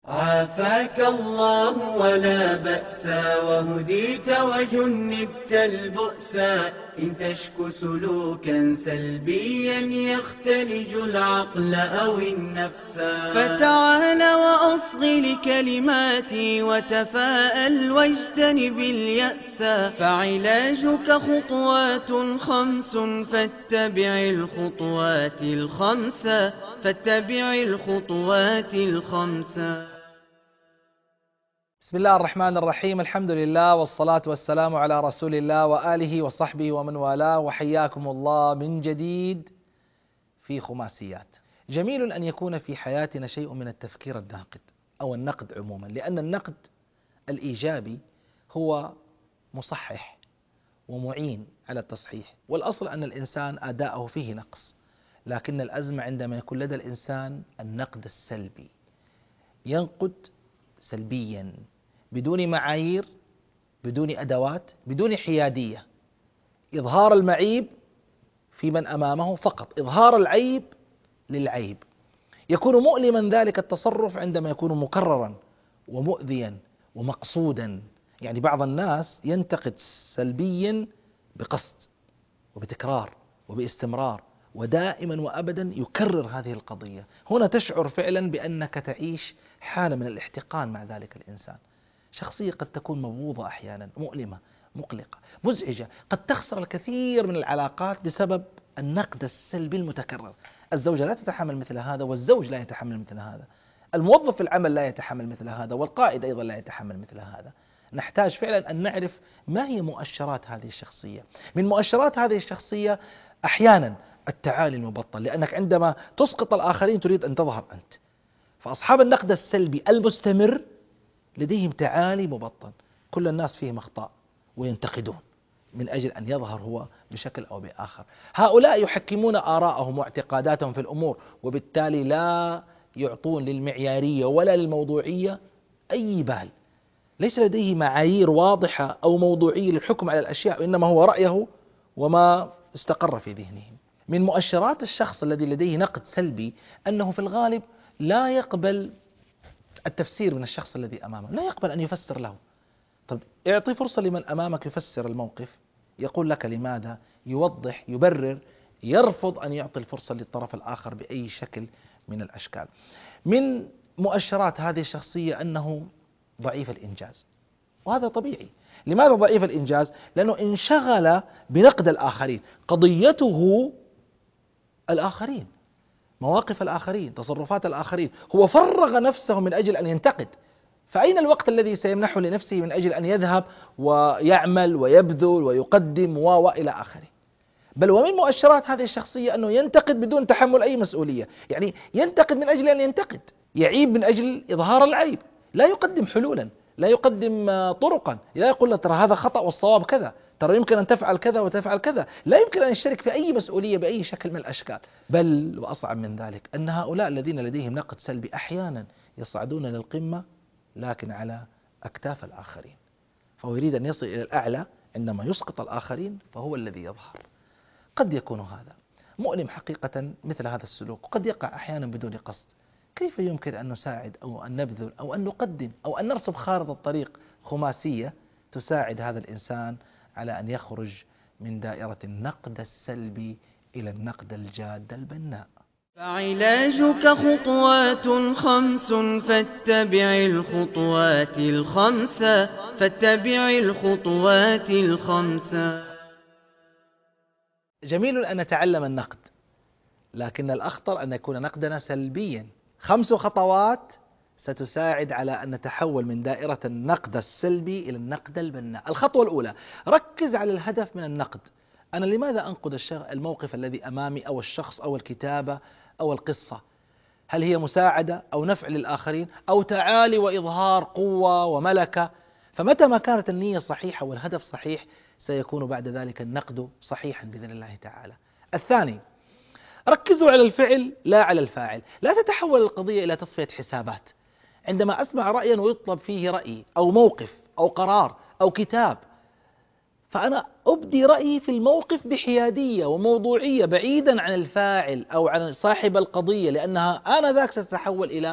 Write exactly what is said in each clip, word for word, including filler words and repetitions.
عافاك الله ولا بأس وهديت وجنبت البؤس إن تشك سلوكا سلبيا يختلج العقل أو النفس. فتعال وأصغ لكلماتي وتفاءل واجتنب اليأس، فعلاجك خطوات خمس فاتبع الخطوات الخمس فاتبع الخطوات الخمس. بسم الله الرحمن الرحيم. الحمد لله والصلاة والسلام على رسول الله وآله وصحبه ومن والاه، وحياكم الله من جديد في خماسيات. جميل أن يكون في حياتنا شيء من التفكير الناقد أو النقد عموما، لأن النقد الإيجابي هو مصحح ومعين على التصحيح، والأصل أن الإنسان أداءه فيه نقص، لكن الأزمة عندما يكون لدى الإنسان النقد السلبي، ينقد سلبيا بدون معايير، بدون أدوات، بدون حيادية، إظهار المعيب في من أمامه فقط، إظهار العيب للعيب. يكون مؤلما ذلك التصرف عندما يكون مكررا ومؤذيا ومقصودا. يعني بعض الناس ينتقد سلبيا بقصد وبتكرار وباستمرار ودائما وأبدا يكرر هذه القضية. هنا تشعر فعلا بأنك تعيش حالة من الاحتقان مع ذلك الإنسان. شخصية قد تكون مبغوضة أحيانا، مؤلمة، مقلقة، مزعجة، قد تخسر الكثير من العلاقات بسبب النقد السلبي المتكرر. الزوجة لا تتحمل مثل هذا، والزوج لا يتحمل مثل هذا، الموظف في العمل لا يتحمل مثل هذا، والقائد أيضا لا يتحمل مثل هذا. نحتاج فعلا أن نعرف ما هي مؤشرات هذه الشخصية. من مؤشرات هذه الشخصية أحيانا التعالي المبطل، لأنك عندما تسقط الآخرين تريد أن تظهر أنت. فأصحاب النقد السلبي المستمر لديهم تعالي مبطن، كل الناس فيهم أخطاء وينتقدون من أجل أن يظهر هو بشكل أو بآخر. هؤلاء يحكمون آراءهم واعتقاداتهم في الأمور، وبالتالي لا يعطون للمعيارية ولا للموضوعية أي بال. ليس لديه معايير واضحة أو موضوعية للحكم على الأشياء، وإنما هو رأيه وما استقر في ذهنه. من مؤشرات الشخص الذي لديه نقد سلبي أنه في الغالب لا يقبل التفسير من الشخص الذي أمامه، لا يقبل أن يفسر له. طب اعطي فرصة لمن أمامك يفسر الموقف، يقول لك لماذا، يوضح، يبرر. يرفض أن يعطي الفرصة للطرف الآخر بأي شكل من الأشكال. من مؤشرات هذه الشخصية أنه ضعيف الإنجاز، وهذا طبيعي. لماذا ضعيف الإنجاز؟ لأنه انشغل بنقد الآخرين، قضيته الآخرين، مواقف الآخرين، تصرفات الآخرين. هو فرغ نفسه من أجل أن ينتقد، فأين الوقت الذي سيمنحه لنفسه من أجل أن يذهب ويعمل ويبذل ويقدم وإلى آخره؟ بل ومن مؤشرات هذه الشخصية أنه ينتقد بدون تحمل أي مسؤولية. يعني ينتقد من أجل أن ينتقد، يعيب من أجل إظهار العيب، لا يقدم حلولا، لا يقدم طرقا، لا يقول له ترى هذا خطأ والصواب كذا، ترى يمكن أن تفعل كذا وتفعل كذا. لا يمكن أن يشترك في أي مسؤولية بأي شكل من الأشكال. بل وأصعب من ذلك أن هؤلاء الذين لديهم نقد سلبي أحيانا يصعدون للقمة لكن على أكتاف الآخرين، فهو يريد أن يصل إلى الأعلى. عندما يسقط الآخرين فهو الذي يظهر. قد يكون هذا مؤلم حقيقة، مثل هذا السلوك قد يقع أحيانا بدون قصد. كيف يمكن أن نساعد أو أن نبذل أو أن نقدم أو أن نرسم خارطة طريق خماسية تساعد هذا الإنسان على أن يخرج من دائرة النقد السلبي إلى النقد الجاد البناء؟ فعلاجك خطوات خمس فاتبع الخطوات الخمس فاتبع الخطوات الخمس. جميل أن نتعلم النقد، لكن الأخطر أن يكون نقدنا سلبيا. خمس خطوات ستساعد على أن نتحول من دائرة النقد السلبي إلى النقد البناء. الخطوة الأولى: ركز على الهدف من النقد. أنا لماذا أنقد الموقف الذي أمامي أو الشخص أو الكتابة أو القصة؟ هل هي مساعدة أو نفع للآخرين أو تعالي وإظهار قوة وملكة؟ فمتى ما كانت النية صحيحة والهدف صحيح سيكون بعد ذلك النقد صحيحا بإذن الله تعالى. الثاني: ركزوا على الفعل لا على الفاعل. لا تتحول القضية إلى تصفية حسابات. عندما أسمع رأيا ويطلب فيه رأي أو موقف أو قرار أو كتاب، فأنا أبدي رأيي في الموقف بحيادية وموضوعية بعيدا عن الفاعل أو عن صاحب القضية، لأنها آنذاك ستتحول إلى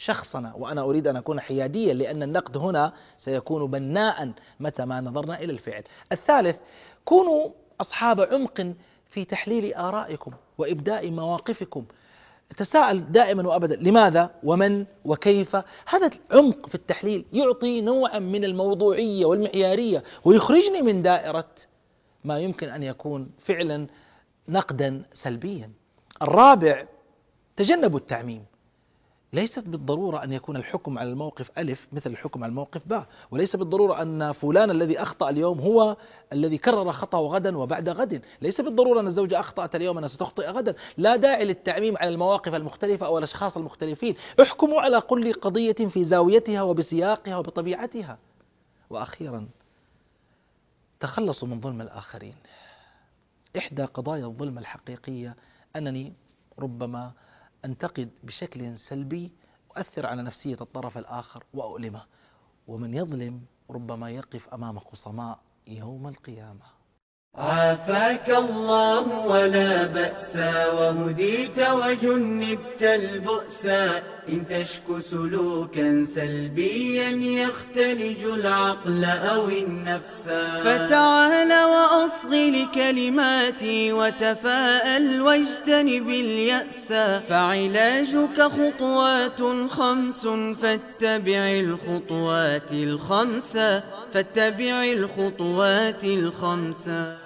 شخصنا، وأنا أريد أن أكون حياديا لأن النقد هنا سيكون بناء متى ما نظرنا إلى الفعل. الثالث، كونوا أصحاب عمق في تحليل آرائكم وإبداء مواقفكم. تساءل دائما وأبدا لماذا ومن وكيف. هذا العمق في التحليل يعطي نوعا من الموضوعية والمعيارية ويخرجني من دائرة ما يمكن أن يكون فعلا نقدا سلبيا. الرابع، تجنبوا التعميم. ليست بالضرورة أن يكون الحكم على الموقف ألف مثل الحكم على الموقف باء، وليس بالضرورة أن فلان الذي أخطأ اليوم هو الذي كرر خطأه غدا وبعد غد، ليس بالضرورة أن الزوجة أخطأت اليوم أنها ستخطئ غدا. لا داعي للتعميم على المواقف المختلفة أو الأشخاص المختلفين. احكموا على كل قضية في زاويتها وبسياقها وبطبيعتها. وأخيرا، تخلصوا من ظلم الآخرين. إحدى قضايا الظلم الحقيقية أنني ربما أنتقد بشكل سلبي وأثر على نفسية الطرف الآخر وأؤلمه، ومن يظلم ربما يقف أمام خصماء يوم القيامة. عافاك الله ولا بأس وهديت وجنبت البؤس إن تشك سلوكا سلبيا يختلج العقل أو النفس. فتعال وأصغ لكلماتي وتفاءل واجتنب اليأس، فعلاجك خطوات خمس فاتبع الخطوات الخمس فاتبع الخطوات الخمس.